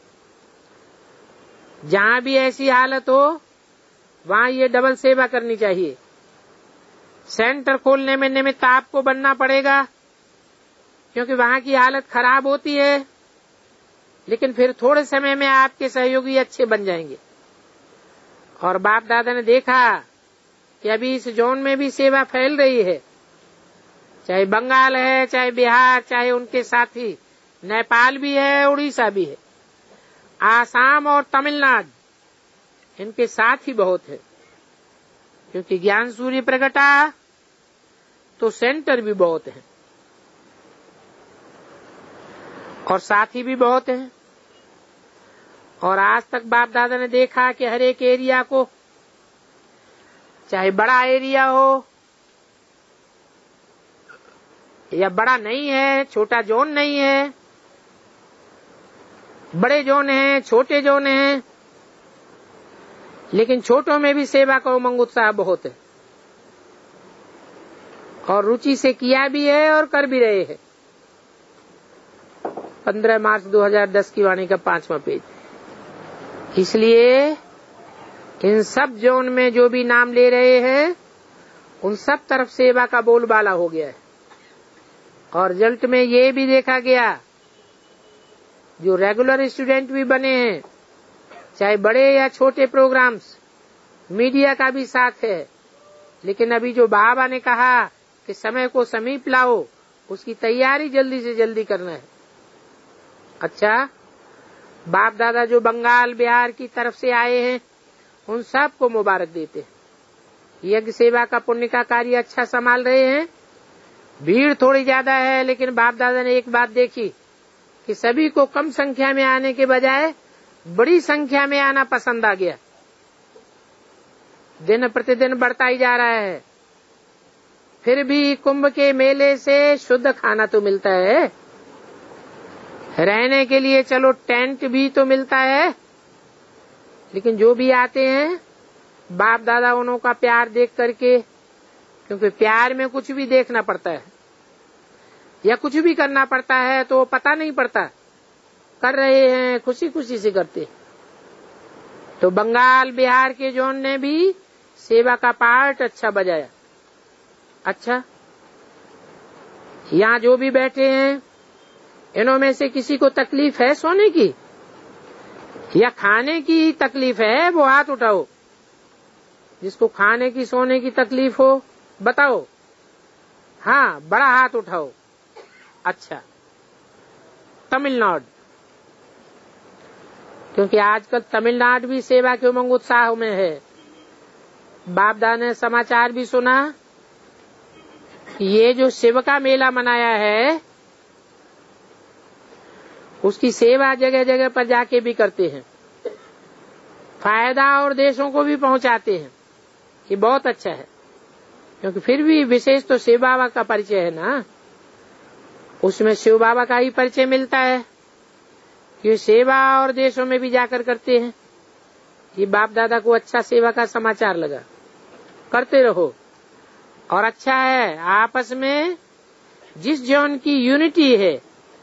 जहां भी ऐसी हालत हो वहां ये डबल सेवा करनी चाहिए। सेंटर खोलने में निमित्त आपको बनना पड़ेगा, क्योंकि वहां की हालत खराब होती है, लेकिन फिर थोड़े समय में आपके सहयोगी अच्छे बन जाएंगे। और बाप दादा ने देखा कि अभी इस जोन में भी सेवा फैल रही है, चाहे बंगाल है, चाहे बिहार, चाहे उनके साथी नेपाल भी है, उड़ीसा भी है, आसाम और तमिलनाडु, इनके साथ ही बहुत है। क्योंकि ज्ञान सूर्य प्रगटा तो सेंटर भी बहुत है और साथी भी बहुत हैं। और आज तक बाप दादा ने देखा कि हर एक एरिया को, चाहे बड़ा एरिया हो या बड़ा नहीं है, छोटा जोन नहीं है, बड़े जोन हैं, छोटे जोन हैं, लेकिन छोटों में भी सेवा का उमंग उत्साह बहुत है और रुचि से किया भी है और कर भी रहे हैं। पंद्रह मार्च दो हज़ार दस की वाणी का पांचवा पेज। इसलिए इन सब जोन में जो भी नाम ले रहे हैं उन सब तरफ सेवा का बोलबाला हो गया है। और रिजल्ट में ये भी देखा गया, जो रेगुलर स्टूडेंट भी बने हैं, चाहे बड़े या छोटे प्रोग्राम्स, मीडिया का भी साथ है, लेकिन अभी जो बाबा ने कहा कि समय को समीप लाओ, उसकी तैयारी जल्दी से जल्दी करना है। अच्छा, बाप दादा जो बंगाल बिहार की तरफ से आए हैं उन सब को मुबारक देते हैं। यज्ञ सेवा का पुण्य का कार्य अच्छा संभाल रहे हैं। भीड़ थोड़ी ज्यादा है, लेकिन बाप दादा ने एक बात देखी कि सभी को कम संख्या में आने के बजाय बड़ी संख्या में आना पसंद आ गया। दिन प्रतिदिन बढ़ता ही जा रहा है। फिर भी कुंभ के मेले से शुद्ध खाना तो मिलता है, रहने के लिए चलो टेंट भी तो मिलता है, लेकिन जो भी आते हैं बाप दादा उन्हों का प्यार देख करके, क्योंकि प्यार में कुछ भी देखना पड़ता है या कुछ भी करना पड़ता है तो पता नहीं पड़ता, कर रहे हैं खुशी खुशी से करते। तो बंगाल बिहार के जोन ने भी सेवा का पार्ट अच्छा बजाया। अच्छा, यहाँ जो भी बैठे हैं इन्हों में से किसी को तकलीफ है सोने की या खाने की तकलीफ है? वो हाथ उठाओ। जिसको खाने की सोने की तकलीफ हो बताओ। हाँ, बड़ा हाथ उठाओ। अच्छा, तमिलनाडु, क्योंकि आजकल तमिलनाडु भी सेवा के उमंग उत्साह में है। बाप दादा ने समाचार भी सुना कि ये जो शिव का मेला मनाया है उसकी सेवा जगह जगह पर जाके भी करते हैं, फायदा और देशों को भी पहुंचाते हैं। ये बहुत अच्छा है, क्योंकि फिर भी विशेष तो शिव बाबा का परिचय है ना, उसमें शिव बाबा का ही परिचय मिलता है। ये सेवा और देशों में भी जाकर करते हैं। ये बाप दादा को अच्छा सेवा का समाचार लगा, करते रहो। और अच्छा है, आपस में जिस जोन की यूनिटी है,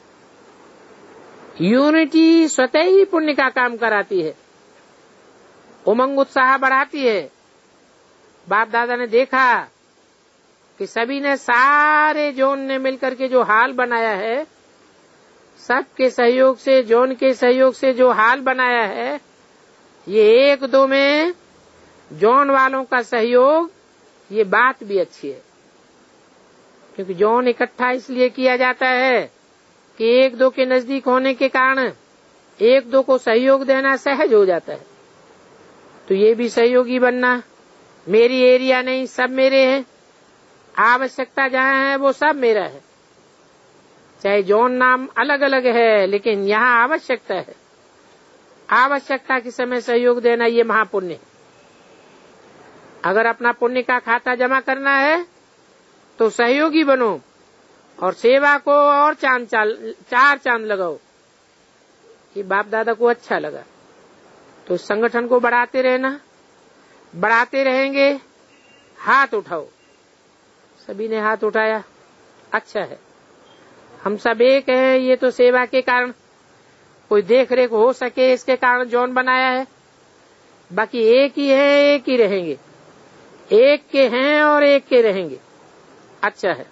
यूनिटी स्वतः ही पुण्य का काम कराती है, उमंग उत्साह बढ़ाती है। बाप दादा ने देखा कि सभी ने, सारे जोन ने मिलकर के जो हाल बनाया है, सबके सहयोग से, जोन के सहयोग से जो हाल बनाया है, ये एक दो में जौन वालों का सहयोग, ये बात भी अच्छी है, क्योंकि जौन इकट्ठा इसलिए किया जाता है कि एक दो के नजदीक होने के कारण एक दो को सहयोग देना सहज हो जाता है। तो ये भी सहयोगी बनना, मेरी एरिया नहीं, सब मेरे हैं, आवश्यकता जहाँ है वो सब मेरा है। चाहे जौन नाम अलग अलग है, लेकिन यहाँ आवश्यकता है। आवश्यकता के समय सहयोग देना, ये महापुण्य है। अगर अपना पुण्य का खाता जमा करना है तो सहयोगी बनो और सेवा को और चांद चार चांद लगाओ। ये बाप दादा को अच्छा लगा, तो संगठन को बढ़ाते रहना, बढ़ाते रहेंगे। हाथ उठाओ, सभी ने हाथ उठाया, अच्छा है। हम सब एक हैं, ये तो सेवा के कारण कोई देख रेख हो सके इसके कारण जौन बनाया है। बाकी एक ही है, एक ही रहेंगे, एक के हैं और एक के रहेंगे। अच्छा है।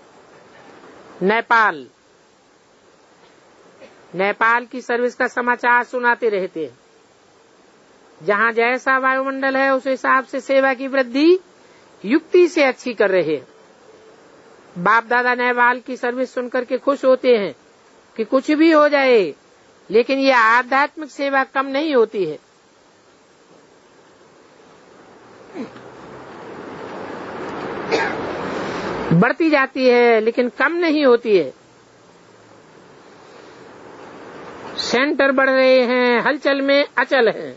नेपाल नेपाल की सर्विस का समाचार सुनाते रहते हैं। जहाँ जैसा वायुमंडल है उस हिसाब से सेवा की वृद्धि युक्ति से अच्छी कर रहे हैं। बाप दादा नेपाल की सर्विस सुनकर के खुश होते हैं कि कुछ भी हो जाए, लेकिन ये आध्यात्मिक सेवा कम नहीं होती है। बढ़ती जाती है, लेकिन कम नहीं होती है। सेंटर बढ़ रहे हैं, हलचल में अचल हैं।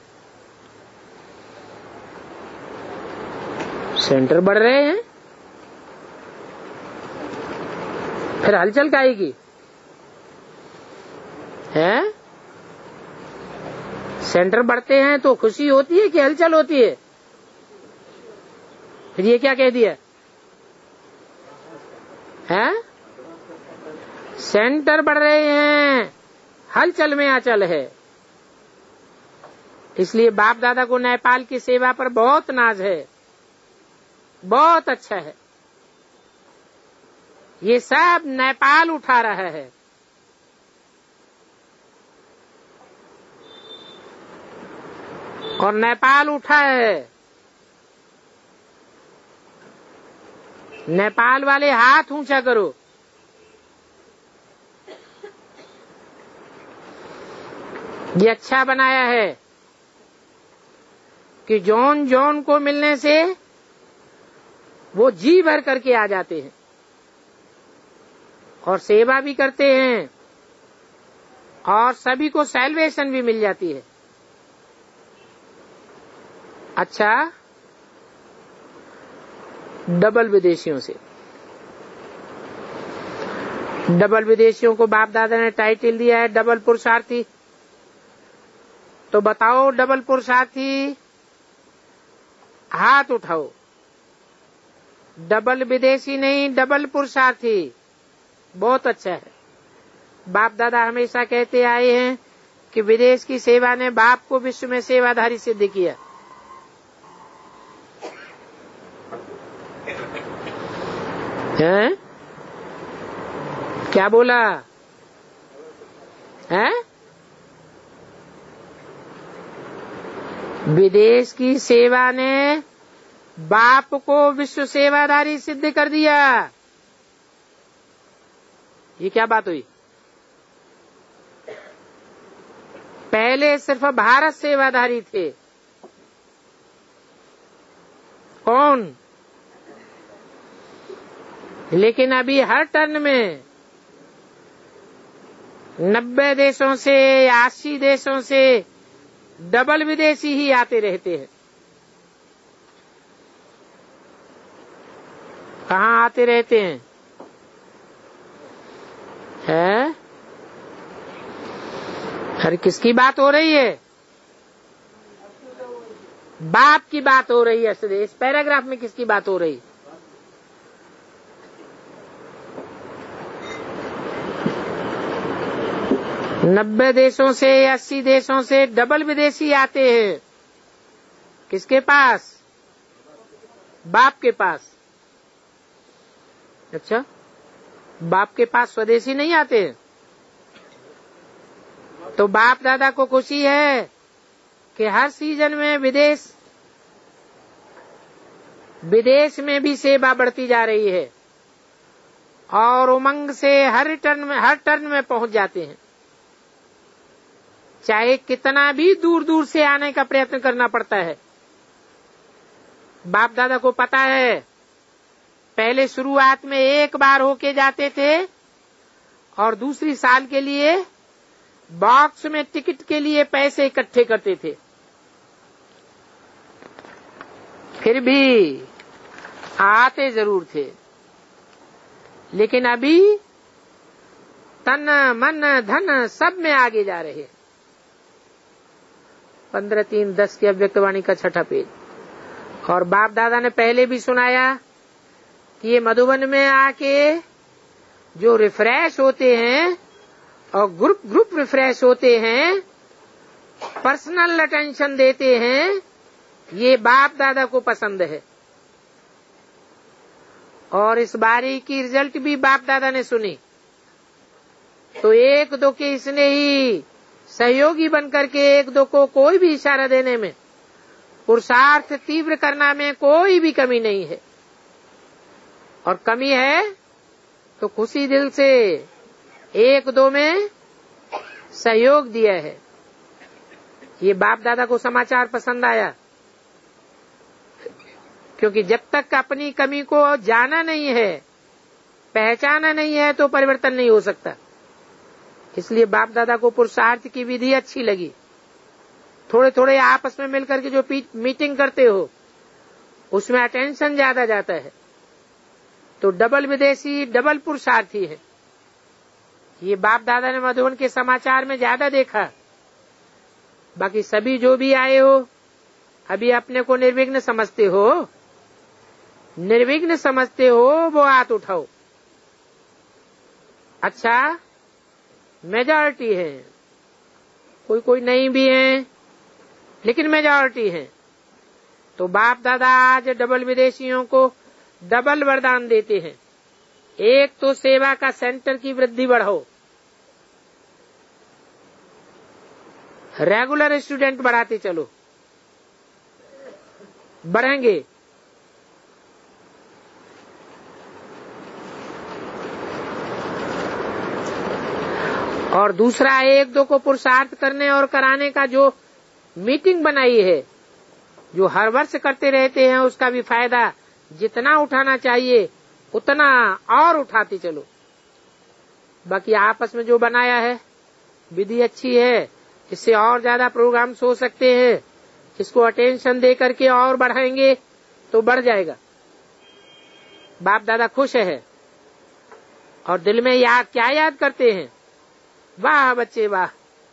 सेंटर बढ़ रहे हैं, फिर हलचल का आएगी है? सेंटर बढ़ते हैं तो खुशी होती है कि हलचल होती है? फिर ये क्या कह दिया है? सेंटर बढ़ रहे हैं, हलचल में अचल है। इसलिए बाप दादा को नेपाल की सेवा पर बहुत नाज है, बहुत अच्छा है। ये सब नेपाल उठा रहा है। और नेपाल उठा है। नेपाल वाले हाथ ऊंचा करो। ये अच्छा बनाया है कि जौन जौन को मिलने से वो जी भर करके आ जाते हैं और सेवा भी करते हैं और सभी को सैल्वेशन भी मिल जाती है। अच्छा, डबल विदेशियों से, डबल विदेशियों को बाप दादा ने टाइटल दिया है डबल पुरुषार्थी। तो बताओ, डबल पुरुषार्थी हाथ उठाओ। डबल विदेशी नहीं, डबल पुरुषार्थी। बहुत अच्छा है। बाप दादा हमेशा कहते आए हैं कि विदेश की सेवा ने बाप को विश्व में सेवाधारी सिद्ध किया। हैं? क्या बोला है? विदेश की सेवा ने बाप को विश्व सेवाधारी सिद्ध कर दिया। ये क्या बात हुई? पहले सिर्फ भारत सेवाधारी थे। कौन? लेकिन अभी हर टर्न में नब्बे देशों से या अस्सी देशों से डबल विदेशी ही आते रहते हैं। कहाँ आते रहते हैं? है? अरे किसकी बात हो रही है? बाप की बात हो रही है। इस पैराग्राफ में किसकी बात हो रही? नब्बे देशों से अस्सी देशों से डबल विदेशी आते हैं। किसके पास? बाप के पास। अच्छा, बाप के पास स्वदेशी नहीं आते? तो बाप दादा को खुशी है कि हर सीजन में विदेश विदेश में भी सेवा बढ़ती जा रही है और उमंग से हर टर्न में हर टर्न में पहुंच जाते हैं। चाहे कितना भी दूर दूर से आने का प्रयत्न करना पड़ता है। बाप दादा को पता है, पहले शुरुआत में एक बार होके जाते थे और दूसरी साल के लिए बॉक्स में टिकट के लिए पैसे इकट्ठे करते थे। फिर भी आते जरूर थे, लेकिन अभी तन मन धन सब में आगे जा रहे। पंद्रह तीन दस की अव्यक्तवाणी का छठा पेज। और बाप दादा ने पहले भी सुनाया कि ये मधुबन में आके जो रिफ्रेश होते हैं और ग्रुप ग्रुप रिफ्रेश होते हैं, पर्सनल अटेंशन देते हैं, ये बाप दादा को पसंद है। और इस बारी की रिजल्ट भी बाप दादा ने सुनी तो एक दो के इसने ही सहयोगी बनकर के एक दो को कोई भी इशारा देने में, पुरुषार्थ तीव्र करना में कोई भी कमी नहीं है। और कमी है तो खुशी दिल से एक दो में सहयोग दिया है। ये बाप दादा को समाचार पसंद आया, क्योंकि जब तक अपनी कमी को जाना नहीं है, पहचाना नहीं है, तो परिवर्तन नहीं हो सकता। इसलिए बाप दादा को पुरुषार्थ की विधि अच्छी लगी। थोड़े थोड़े आपस में मिलकर के जो मीटिंग करते हो उसमें अटेंशन ज्यादा जाता है, तो डबल विदेशी डबल पुरुषार्थी है। ये बाप दादा ने मधुबन के समाचार में ज्यादा देखा। बाकी सभी जो भी आए हो, अभी अपने को निर्विघ्न समझते हो, निर्विघ्न समझते हो, वो हाथ उठाओ। अच्छा, मेजॉरिटी है, कोई कोई नहीं भी है, लेकिन मेजॉरिटी है। तो बाप दादा आज डबल विदेशियों को डबल वरदान देते हैं। एक तो सेवा का सेंटर की वृद्धि बढ़ाओ, रेगुलर स्टूडेंट बढ़ाते चलो, बढ़ेंगे। और दूसरा, एक दो को पुरुषार्थ करने और कराने का जो मीटिंग बनाई है, जो हर वर्ष करते रहते हैं, उसका भी फायदा जितना उठाना चाहिए उतना और उठाते चलो। बाकी आपस में जो बनाया है विधि अच्छी है, इससे और ज्यादा प्रोग्राम्स हो सकते हैं। इसको अटेंशन दे करके और बढ़ाएंगे तो बढ़ जाएगा। बाप दादा खुश है और दिल में याद क्या याद करते हैं, वाह बच्चे वाह।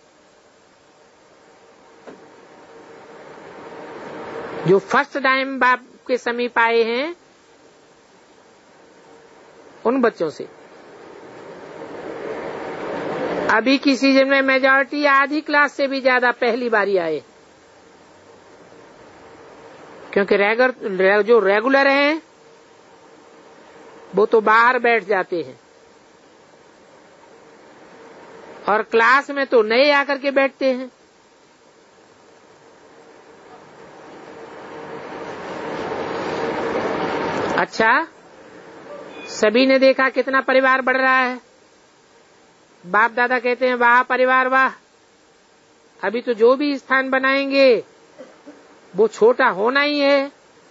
जो फर्स्ट टाइम बाप के समीप आए हैं उन बच्चों से, अभी की सीजन में मेजॉरिटी आधी क्लास से भी ज्यादा पहली बारी आए, क्योंकि रेगर, जो रेगुलर हैं वो तो बाहर बैठ जाते हैं और क्लास में तो नए आकर के बैठते हैं। अच्छा, सभी ने देखा कितना परिवार बढ़ रहा है। बाप दादा कहते हैं वाह परिवार वाह। अभी तो जो भी स्थान बनाएंगे वो छोटा होना ही है,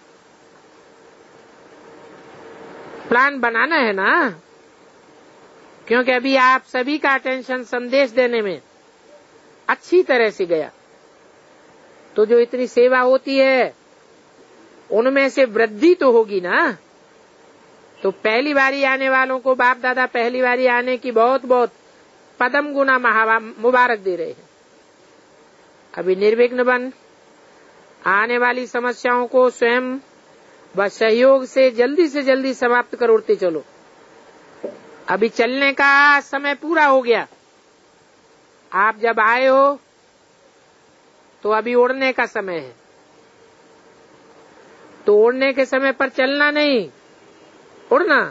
प्लान बनाना है ना, क्योंकि अभी आप सभी का अटेंशन संदेश देने में अच्छी तरह से गया। तो जो इतनी सेवा होती है उनमें से वृद्धि तो होगी ना। तो पहली बारी आने वालों को बाप दादा पहली बारी आने की बहुत बहुत पदम गुना मुबारक दे रहे हैं। अभी निर्विघ्न बन आने वाली समस्याओं को स्वयं व सहयोग से जल्दी से जल्दी समाप्त कर उड़ते चलो। अभी चलने का समय पूरा हो गया। आप जब आए हो तो अभी उड़ने का समय है। तो उड़ने के समय पर चलना नहीं, उड़ना।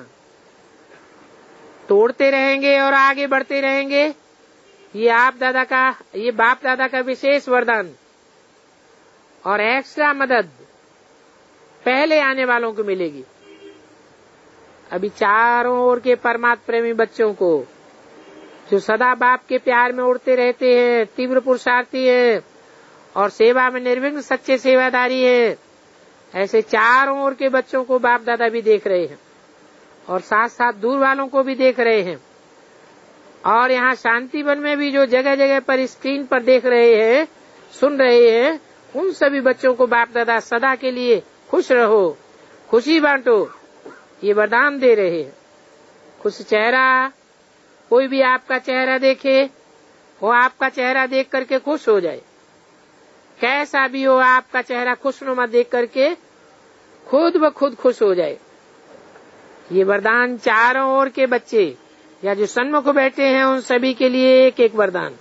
तो उड़ते रहेंगे और आगे बढ़ते रहेंगे। ये आप दादा का, ये बाप दादा का विशेष वरदान और एक्स्ट्रा मदद पहले आने वालों को मिलेगी। अभी चारों ओर के परमात्मा प्रेमी बच्चों को, जो सदा बाप के प्यार में उड़ते रहते हैं, तीव्र पुरुषार्थी है और सेवा में निर्विघ्न सच्चे सेवादारी है, ऐसे चारों ओर के बच्चों को बाप दादा भी देख रहे हैं और साथ साथ दूर वालों को भी देख रहे हैं। और यहाँ शांतिवन में भी जो जगह जगह पर स्क्रीन पर देख रहे हैं, सुन रहे हैं, उन सभी बच्चों को बाप दादा सदा के लिए खुश रहो, खुशी बांटो, ये वरदान दे रहे हैं। खुश चेहरा, कोई भी आपका चेहरा देखे, वो आपका चेहरा देख करके खुश हो जाए। कैसा भी हो, आपका चेहरा खुशनुमा देख करके खुद ब खुद खुश हो जाए। ये वरदान चारों ओर के बच्चे या जो सन्मुख बैठे हैं उन सभी के लिए एक एक वरदान।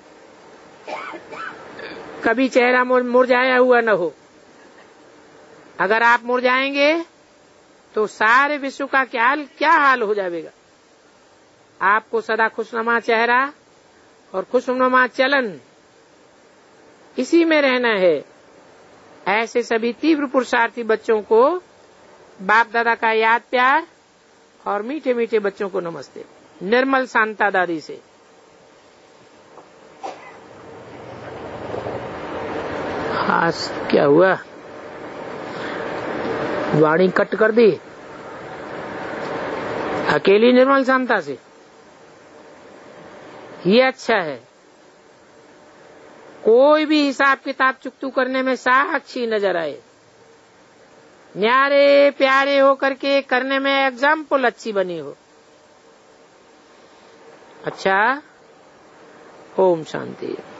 कभी चेहरा मुरझाया हुआ न हो। अगर आप मुरझाएंगे तो सारे विश्व का क्या क्या हाल हो जाएगा। आपको सदा खुशनुमा चेहरा और खुशनुमा चलन, इसी में रहना है। ऐसे सभी तीव्र पुरुषार्थी बच्चों को बाप दादा का याद प्यार और मीठे मीठे बच्चों को नमस्ते। निर्मल शांता दादी से। हाँ, क्या हुआ, वाणी कट कर दी अकेली निर्मल शांता से? ये अच्छा है। कोई भी हिसाब किताब चुकतू करने में साक्षी नजर आए, न्यारे प्यारे हो करके करने में एग्जाम्पल अच्छी बनी हो। अच्छा, ओम शांति।